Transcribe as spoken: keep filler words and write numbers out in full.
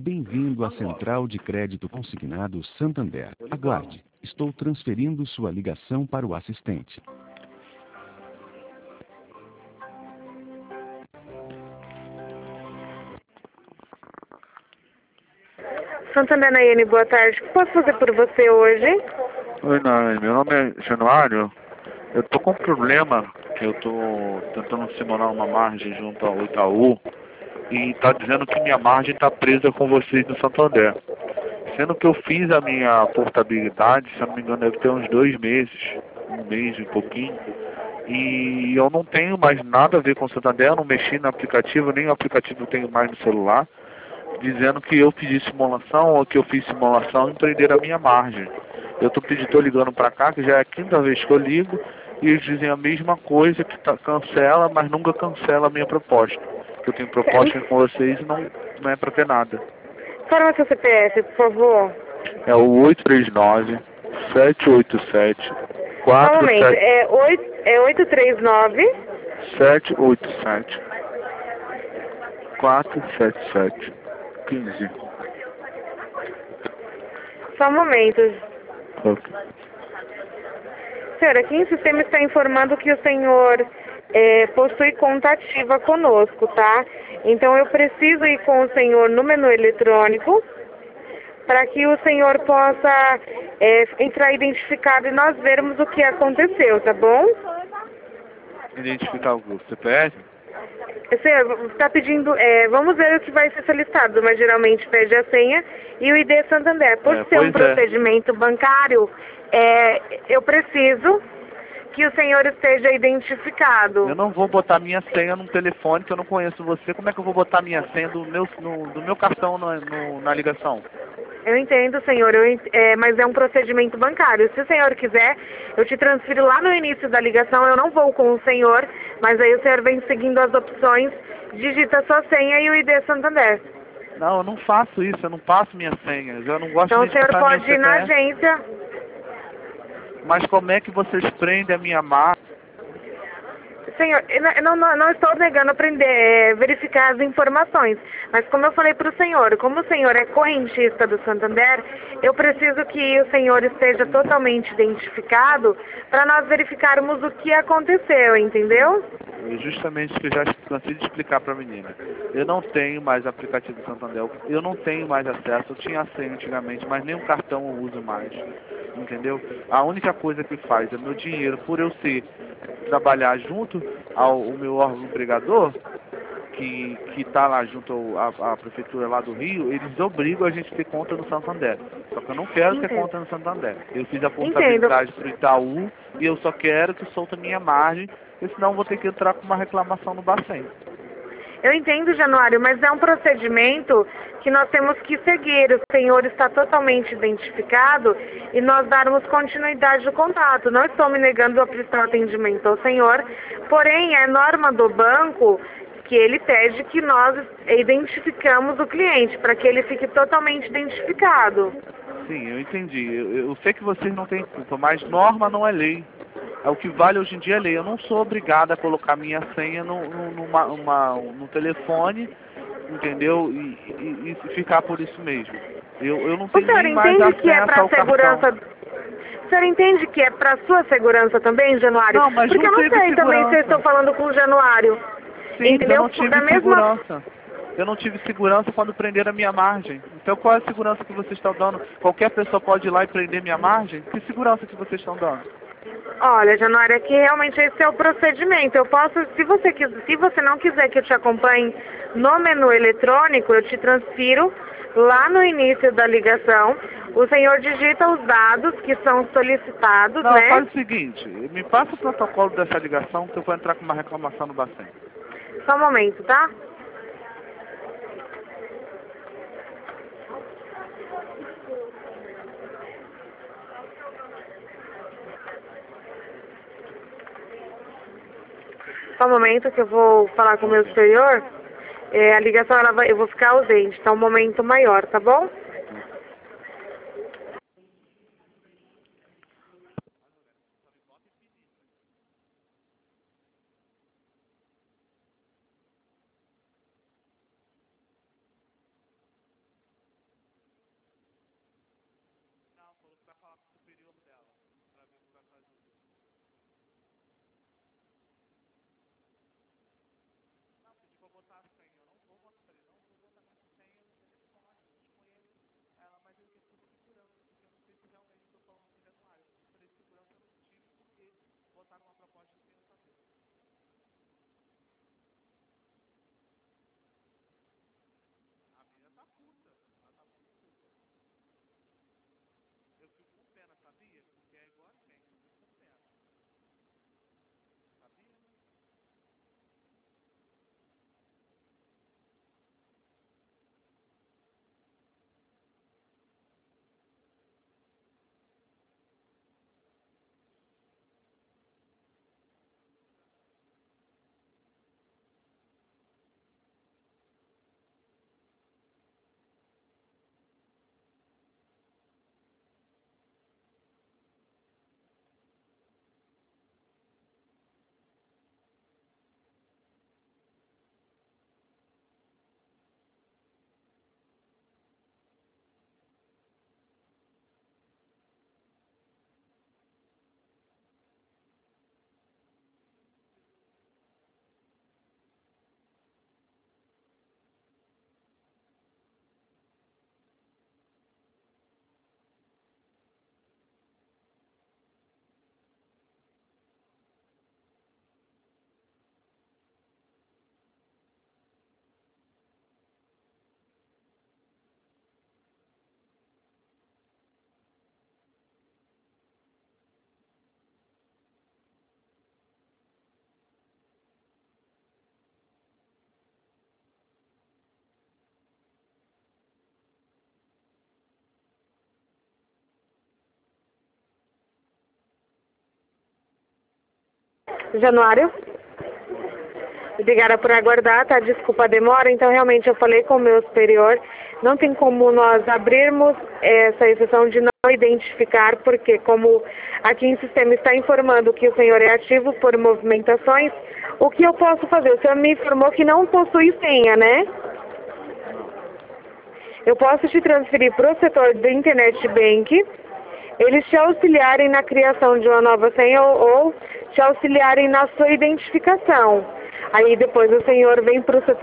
Bem-vindo à Central de Crédito Consignado Santander. Aguarde. Estou transferindo sua ligação para o assistente. Santander Nayane, boa tarde. O que posso fazer por você hoje? Oi, Nayane. Meu nome é Januário. Eu tô com um problema que eu tô tentando simular uma margem junto ao Itaú e tá dizendo que minha margem tá presa com vocês no Santander. Sendo que eu fiz a minha portabilidade, se eu não me engano, deve ter uns dois meses, um mês e pouquinho, e eu não tenho mais nada a ver com o Santander, eu não mexi no aplicativo, nem o aplicativo eu tenho mais no celular, dizendo que eu fiz simulação ou que eu fiz simulação e prenderam a minha margem. Eu tô pedindo, tô ligando para cá, que já é a quinta vez que eu ligo, e eles dizem a mesma coisa, que tá, cancela, mas nunca cancela a minha proposta. Que eu tenho proposta com vocês e não, não é para ter nada. Fala o seu C P F, por favor. É o oito três nove, sete oito sete, Só um quatro momento. sete É, oito, é oito três nove. sete oito sete, quatro sete sete, quinze. Só um momento. Ok. Senhora, aqui em sistema está informando que o senhor é, possui conta ativa conosco, tá? Então eu preciso ir com o senhor no menu eletrônico para que o senhor possa é, entrar identificado e nós vermos o que aconteceu, tá bom? Identificar o C P F? Senhor, está pedindo, é, vamos ver o que vai ser solicitado, mas geralmente pede a senha e o I D Santander. Por É, ser um pois é. procedimento bancário, é, eu preciso que o senhor esteja identificado. Eu não vou botar minha senha num telefone que eu não conheço você. Como é que eu vou botar minha senha do meu, no, do meu cartão no, no, na ligação? Eu entendo, senhor, eu ent- é, mas é um procedimento bancário. Se o senhor quiser, eu te transfiro lá no início da ligação. Eu não vou com o senhor, mas aí o senhor vem seguindo as opções, digita sua senha e o I D Santander. Não, eu não faço isso, eu não passo minha senha. Eu não gosto Então nem o de senhor passar meu pode ir na C P F. agência. Mas como é que vocês prendem a minha marca? Senhor, eu não, não, não estou negando aprender, é, verificar as informações, mas como eu falei para o senhor, como o senhor é correntista do Santander, eu preciso que o senhor esteja totalmente identificado para nós verificarmos o que aconteceu, entendeu? É justamente isso que eu já cansei de explicar para a menina. Eu não tenho mais aplicativo do Santander, eu não tenho mais acesso, eu tinha senha antigamente, mas nem o cartão eu uso mais, entendeu? A única coisa que faz é meu dinheiro, por eu ser, trabalhar junto ao, ao meu órgão empregador, que que está lá junto ao- à, à prefeitura lá do Rio, eles obrigam a gente a ter conta no Santander. Só que eu não quero ter Entendo. conta no Santander. Eu fiz a Entendo. portabilidade para o Itaú e eu só quero que solta minha margem, porque senão eu vou ter que entrar com uma reclamação no Bacen. Eu entendo, Januário, mas é um procedimento que nós temos que seguir. O senhor está totalmente identificado e nós darmos continuidade ao contato. Não estou me negando a prestar atendimento ao senhor, porém é norma do banco que ele pede que nós identificamos o cliente, para que ele fique totalmente identificado. Sim, eu entendi. Eu, eu sei que vocês não têm culpa, mas norma não é lei. É o que vale hoje em dia é lei. Eu não sou obrigada a colocar minha senha no, no, numa, uma, no telefone, entendeu? E, e, e ficar por isso mesmo. Eu, eu não O tenho senhor nem mais entende que é acesso para ao a cartão. segurança... O senhor entende que é para sua segurança também, Januário? Não, mas Porque não eu não teve sei também se eu segurança. estou falando com o Januário. Sim, eu Entendeu? não Da tive mesma... segurança. Eu não tive segurança quando prenderam a minha margem. Então qual é a segurança que vocês estão dando? Qualquer pessoa pode ir lá e prender minha margem? Que segurança que vocês estão dando? Olha, Januário, é que realmente esse é o procedimento. Eu posso, se você quiser, se você não quiser que eu te acompanhe no menu eletrônico, eu te transfiro lá no início da ligação. O senhor digita os dados que são solicitados, Não, né? faz o seguinte, me passa o protocolo dessa ligação que eu vou entrar com uma reclamação no Bacen. Só um momento, tá? Só um momento que eu vou falar com o meu Ok. superior. É, a ligação, ela vai, eu vou ficar ausente, tá um momento maior, tá bom? uma proposta que eu fazer. A menina tá puta. Ela tá muito puta. Eu fico com pena, sabia? Porque é igual a gente, eu fico com pena. Sabia? Januário? Obrigada por aguardar, tá? Desculpa a demora. Então, realmente, eu falei com o meu superior. Não tem como nós abrirmos essa exceção de não identificar, porque como aqui em sistema está informando que o senhor é ativo por movimentações, o que eu posso fazer? O senhor me informou que não possui senha, né? Eu posso te transferir para o setor do Internet Bank, eles te auxiliarem na criação de uma nova senha ou, ou te auxiliarem na sua identificação. Aí depois o senhor vem para o setor